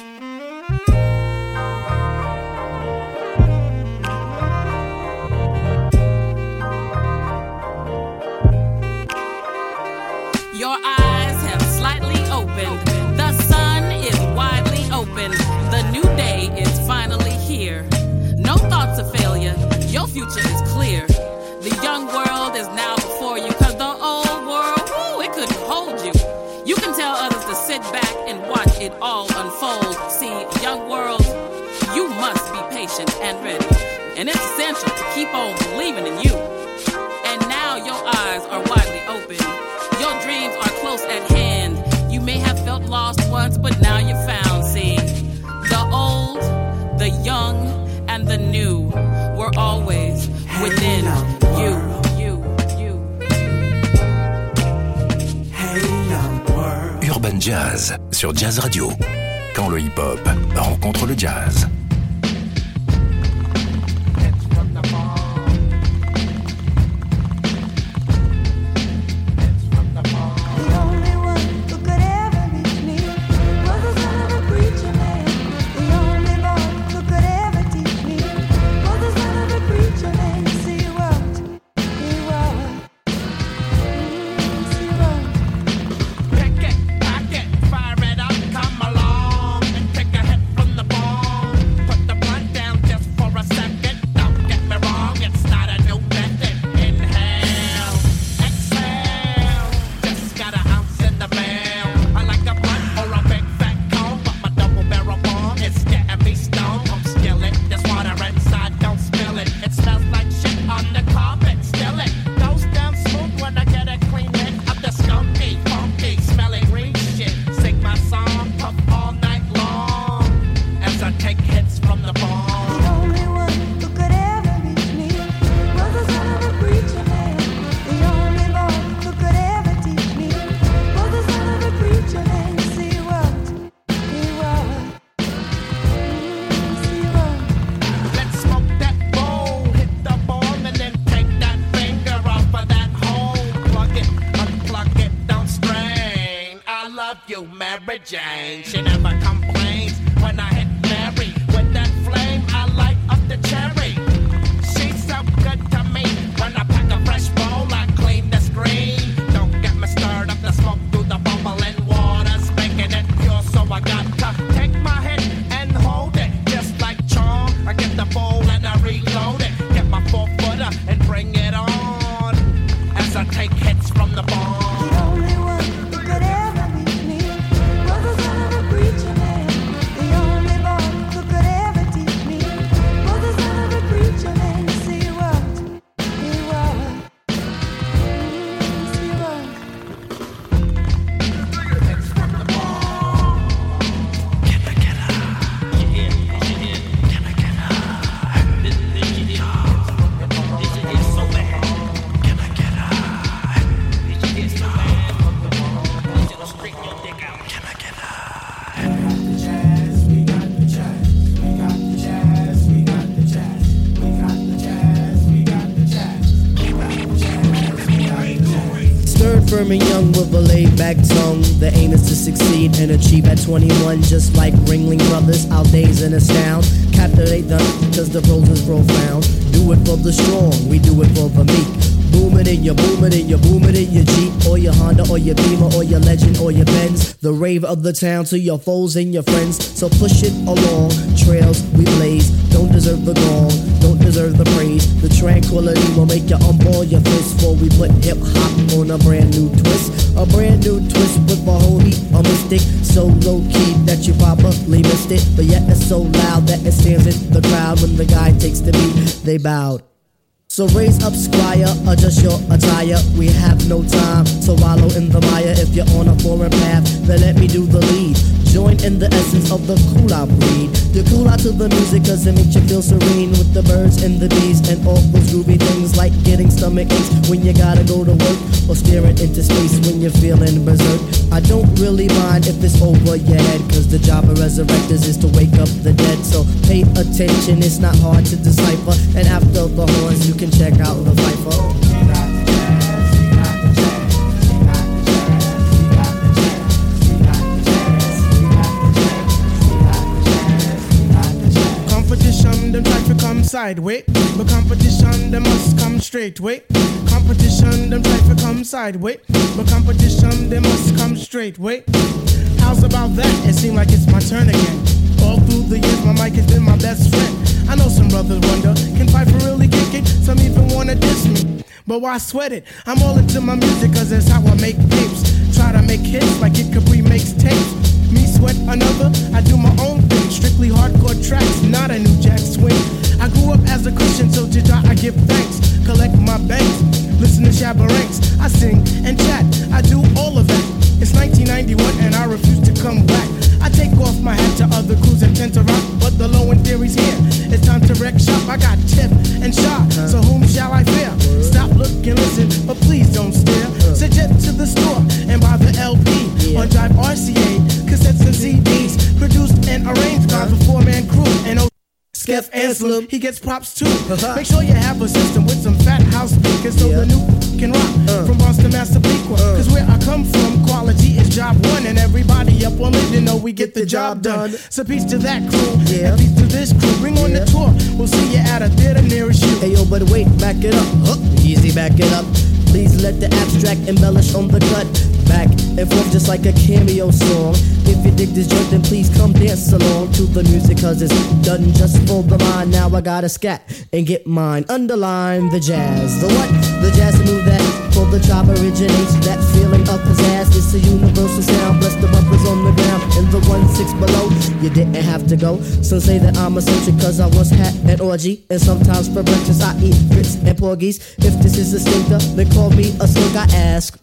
H: Your eyes have slightly opened. The sun is widely open. The new day is finally here. No thoughts of failure. Your future is clear. The young world is now before you, cause the old world, ooh, it couldn't hold you. You can tell others to sit back and watch it all unfold. See, young world, you must be patient and ready. And it's essential to keep on believing in you. And now your eyes are widely open. Your dreams are close at hand. You may have felt lost once, but now you're found. See, the old, the young, and the new were always within you.
B: Urban Jazz sur Jazz Radio. Quand le hip-hop rencontre le jazz.
I: See what
L: Jane. She never complains when I hit Mary. With that flame, I light up the cherry. She's so good to me. When I pack a fresh bowl, I clean the screen. Don't get me stirred up the smoke through the bubbling water's making it pure, so I got to take my hit and hold it. Just like charm, I get the bowl and I reload it. Get my 4-footer and bring it on as I take hits from the bomb.
I: Firm and young with a laid-back tongue. The aim is to succeed and achieve at 21. Just like Ringling Brothers, our days in astound. Captivate them, cause the pros is profound. Do it for the strong, we do it for the meek. Booming in your Jeep, or your Honda, or your Beamer, or your Legend, or your Benz. The rave of the town to your foes and your friends. So push it along, trails we blaze. Don't deserve the gong, don't deserve the praise. The tranquility will make you unball your fist. For we put hip hop on a brand new twist. A brand new twist with a homie, a mystic. So low key that you probably missed it. But yet it's so loud that it stands in the crowd. When the guy takes the beat, they bowed. So raise up, squire, adjust your attire. We have no time to wallow in the mire. If you're on a foreign path, then let me do the lead. Join in the essence of the cool out breed. You cool out to the music cause it makes you feel serene. With the birds and the bees and all those groovy things. Like getting stomach aches when you gotta go to work. Or staring into space when you're feeling berserk. I don't really mind if it's over your head, cause the job of resurrectors is to wake up the dead. So pay attention, it's not hard to decipher. And after the horns you can check out the Viper.
L: Competition, them try to come sideways, but competition, them must come straight way. Competition, them try to come sideways, but competition, they must come straight way. How's about that? It seems like it's my turn again. All through the years, my mic has been my best friend. I know some brothers wonder, can Piper really kick it? Some even wanna diss me, but why sweat it? I'm all into my music cause that's how I make tapes. Try to make hits like Kid Capri makes tapes. Me sweat another, I do my own thing. Strictly hardcore tracks, not a new jack swing. I grew up as a Christian, so to God I give thanks. Collect my banks, listen to Shabba Ranks. I sing and chat, I do all of that. It's 1991 and I refuse to come back. I take off my hat to other crews that tend to rock, but the low end theory's here. It's time to wreck shop. I got Tip and Shaw, so whom shall I fear? Stop, look, and listen, but please don't stare. Suggest to the store and buy the LP on Drive RCA, cassettes and CDs, produced and arranged by the 4-man crew. And Skeff and Slim, he gets props too. Make sure you have a system with some fat house speakers so the new can rock from Boston, Massapequa. Cause where I come from, quality is job one, and everybody up on it, you know we get the job done. So peace to that crew, and peace to this crew. Bring on the tour, we'll see you at a theater nearest you.
I: Hey yo, but wait, back it up, easy, back it up. Please let the abstract embellish on the cut. Back and forth just like a cameo song. If you dig this joint, then please come dance along to the music, cause it's done just for the mind. Now I gotta scat and get mine. Underline the jazz. The what? The jazz to move that for the job originates. That feeling of pizzazz. It's a universal sound. Bless the bumpers on the ground. In the 1-6 below, you didn't have to go. Some say that I'm eccentric cause I once had an orgy. And sometimes for breakfast I eat grits and porgies. If this is a stinker, then call me a slug, I ask.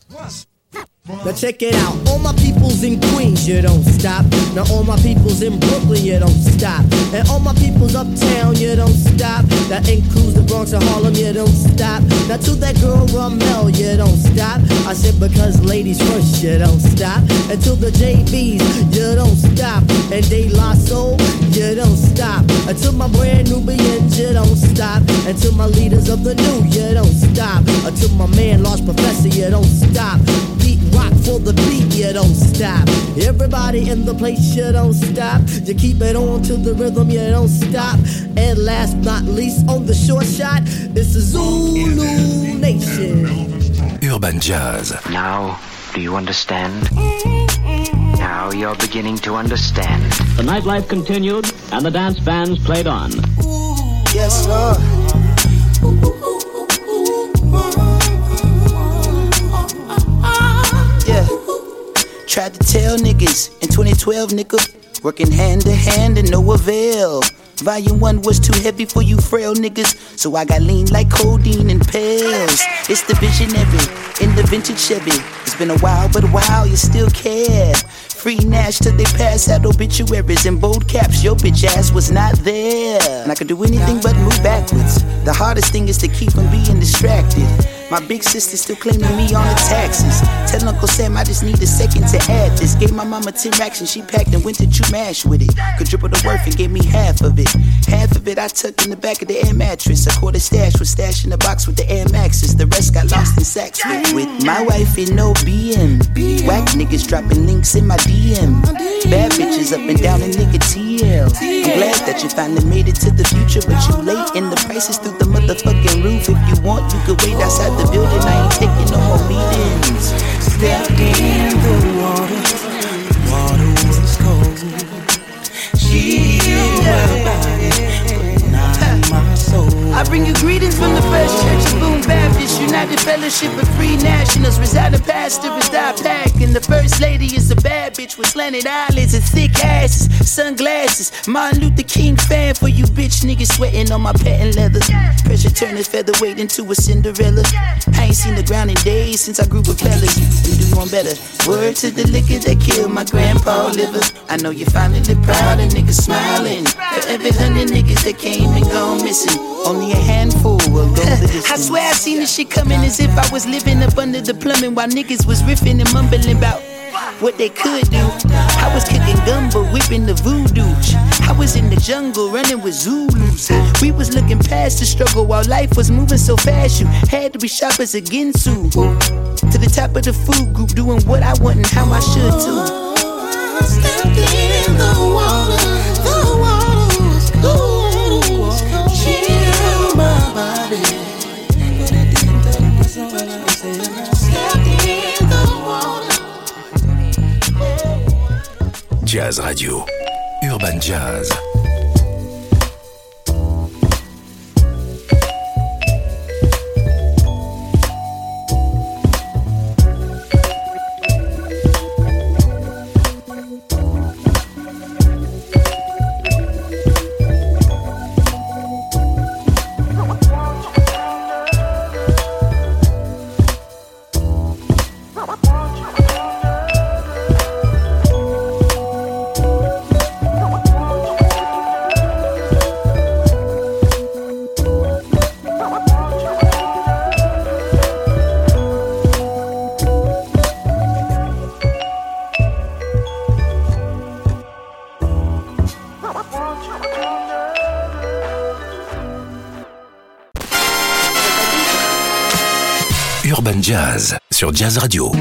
I: Now check it out, all my peoples in Queens, you don't stop. Now all my peoples in Brooklyn, you don't stop. And all my peoples uptown, you don't stop. That includes the Bronx and Harlem, you don't stop. Now to that girl Ramel, you don't stop. I said because ladies first, you don't stop. And to the JBs, you don't stop. And De La Soul, you don't stop. And to my brand Nubians, you don't stop. And to my leaders of the new, you don't stop. And to my man Large Professor, you don't stop. Beat rock for the beat, you don't stop. Everybody in the place, you don't stop. You keep it on to the rhythm, you don't stop. And last but not least, on the short shot, it's the Zulu Nation.
B: Urban Jazz.
C: Now, do you understand? Now you're beginning to understand.
E: The nightlife continued, and the dance bands played on.
J: Yes, sir. Yeah. Tried to tell niggas in 2012, nigga, working hand to hand and no avail. Volume 1 was too heavy for you frail niggas, so I got lean like codeine and pills. It's the visionary in the vintage Chevy. It's been a while, but wow, you still care. Free Nash till they pass out obituaries in bold caps. Your bitch ass was not there. And I could do anything but move backwards. The hardest thing is to keep from being distracted. My big sister still claiming me on the taxes. Tell Uncle Sam I just need a second to add this. Gave my mama 10 racks and she packed and went to Chumash with it. Could triple the worth and gave me half of it. Half of it I tucked in the back of the air mattress. A quarter stash was stashed in the box with the Air Maxes. The rest got lost in sacks with my wife in no BM. Whack niggas dropping links in my DM. Bad bitches up and down in nigga TL. I'm glad that you finally made it to the future, but you late and the prices through the motherfucking roof. If you want, you could wait outside the building. I ain't taking no more meetings. Stepped in the water. Water was cold. She healed my body, but not my soul. I bring you greetings from the First Church of Boone Baptist, United Fellowship of Free Nationals. Residing pastor is Di Pack, and the First Lady is a bad bitch with slanted eyelids and thick asses, sunglasses. Martin Luther King fan for you bitch niggas sweating on my patent leather. Pressure turn a featherweight into a Cinderella. I ain't seen the ground in days since I grew with fellas. You do one better. Word to the liquor that killed my grandpa liver. I know you're finally proud and niggas smiling. For every 100 niggas that came and gone missing, only a handful will go the distance. I swear I seen this shit coming as if I was living up under the plumbing while niggas was riffing and mumbling about what they could do. I was kicking gumbo, whipping the voodoo. I was in the jungle running with Zulus. We was looking past the struggle while life was moving so fast. You had to be sharp as a Ginsu. To the top of the food group, doing what I want and how I should too. Stepped in the water. The water was cold. Chill my body. Stepped in the water.
B: Jazz Radio. Urban Jazz. Urban Jazz sur Jazz Radio.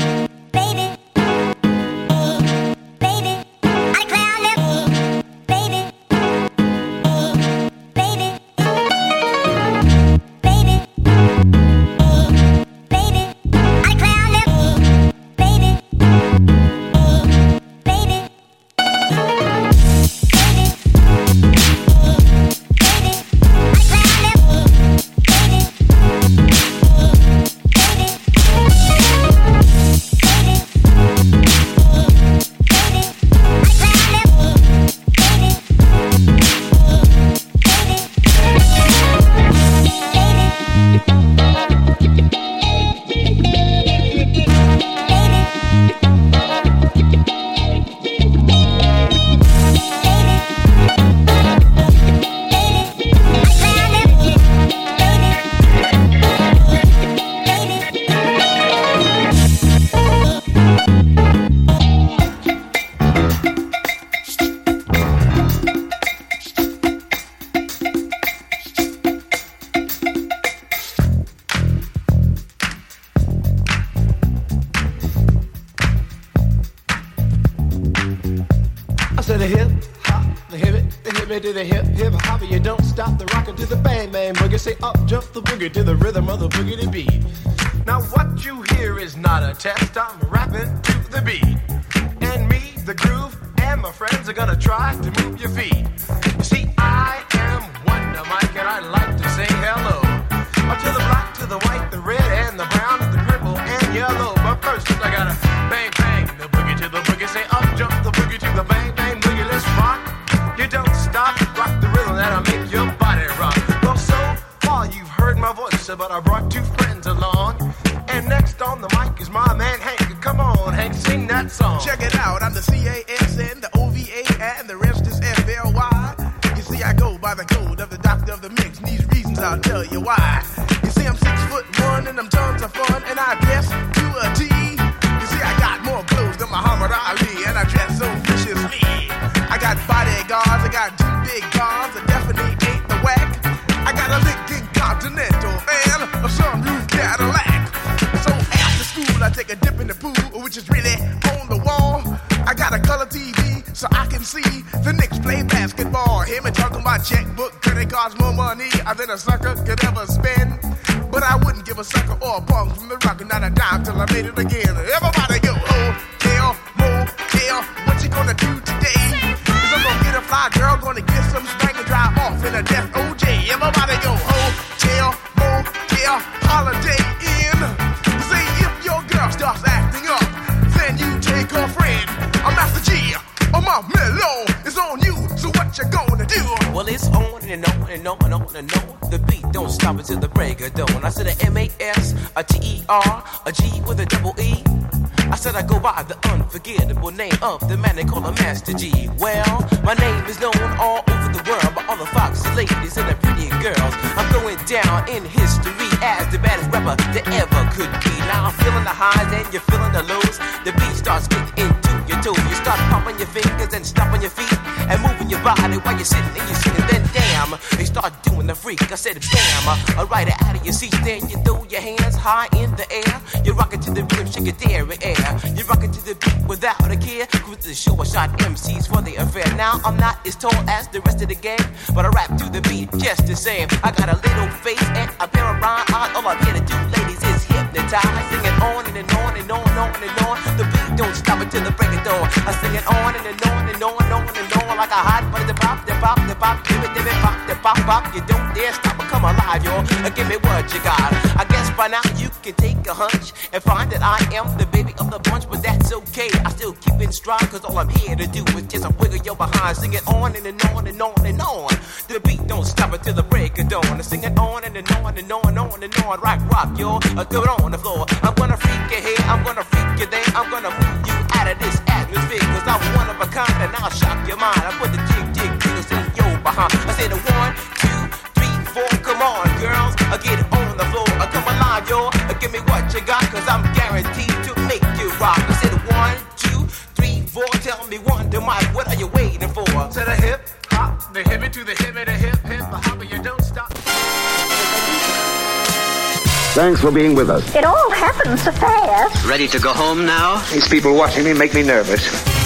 M: the hip hop, the hip to the hip hop. You don't stop the rockin' to the bang bang boogie. Say up jump the boogie to the rhythm of the boogie to beat. Now what you hear is not a test. I'm rapping to the beat, and me, the groove, and my friends are gonna try to move your feet. You see, I am Wonder Mike, and I like to say hello to the black, to the white, the red, and the brown, the purple, and yellow. But first, I gotta bang, bang, the boogie to the boogie. Say up, jump the boogie to the bang, bang, boogie. Let's rock. You don't stop, rock the rhythm that'll make your body rock. Well, so far you've heard my voice, but I brought two friends along. And next on the mic is my man Hank. Come on, Hank, sing that song.
L: Check it out, I'm the CASN, the OVA, and the rest is FLY. You see, I go by the code of the doctor of the mix, and these reasons I'll tell you why. You see, I'm 6'1" and I'm tons of fun, and I dress to a T. You see, I got more clothes than Muhammad Ali, and I dress so viciously. I got bodyguards, I got two big cars, I definitely ain't the whack. I got a Lincoln Continental and a sunroof Cadillac. So after school, I take a dip in the pool, which is really on the wall. I got a color TV so I can see the Knicks play basketball. Hear me talking about checkbook, credit cards, more money than a sucker could ever spend. But I wouldn't give a sucker or a punk from the rock, not a dime till I made it again. Everybody go, hotel, motel, what you gonna do today? Cause I'm gonna get a fly girl, gonna get some spank and drive off in a death OJ. Everybody go, hotel, motel, holiday in. Say if your girl starts acting up, then you take her friend. I'm Master G, I'm a mellow, it's on you, so what you gonna do?
W: Well, it's on and on and on and on and on. The beat don't stop until the break of dawn. I said a M-A-S, a T-E-R, a G with a double E. I said I go by the unforgettable name of the man they call a Master G. Well, my name is known all over the world by all the foxy ladies and the pretty girls. I'm going down in history as the baddest rapper that ever could be. Now I'm feeling the highs and you're feeling the lows. The beat starts getting into your toes. You start pumping your fingers and stomping your feet and moving your body while you're sitting and you're sitting. Then damn, they start doing the freak. I said bam, right out of your seat. Then you throw your hands high in the air. You're rocking to the rhythm, shake your dairy air. You're rocking to the beat without a care. Cruise the show, I shot MCs for the affair. Now I'm not as tall as the rest of the gang, but I rap to the beat just the same. I got a little face and a pair of rhyme eyes. All I'm here to do, ladies, is hypnotize. Sing it on and on and on and on and on. The beat don't stop until the break of dawn. I sing it on and on and on and on and on like a hot butter. The pop, the pop, the pop, give it, pop, the pop, pop. You don't dare stop or come alive, y'all. Give me what you got. I guess by now you can take a hunch and find that I am the baby of the bunch, but that's okay. I still keep in stride, cause all I'm here to do is just a wiggle your behind. Sing it on and on and on and on. The beat don't stop until the break of dawn. I sing it on and on and on and on and on. Rock, y'all. Do it on the floor. I'm gonna freak you here, I'm gonna freak you there. I'm gonna move you out of this atmosphere, cause I'm one of a kind and I'll shock your mind. I put the jig jiggles in your behind. I say the 1, 2, 3, 4. Come on, girls, get on the floor. Come alive, y'all. Give me what you got, cause I'm guaranteed to make you rock. I said 1, 2, 3, 4. Tell me Wonder Mike, what are you waiting for?
M: To the hip hop, the hippie to the hippie, the hip hop, you don't stop.
F: Thanks for being with us.
D: It all happened so fast.
A: Ready to go home now?
F: These people watching me make me nervous.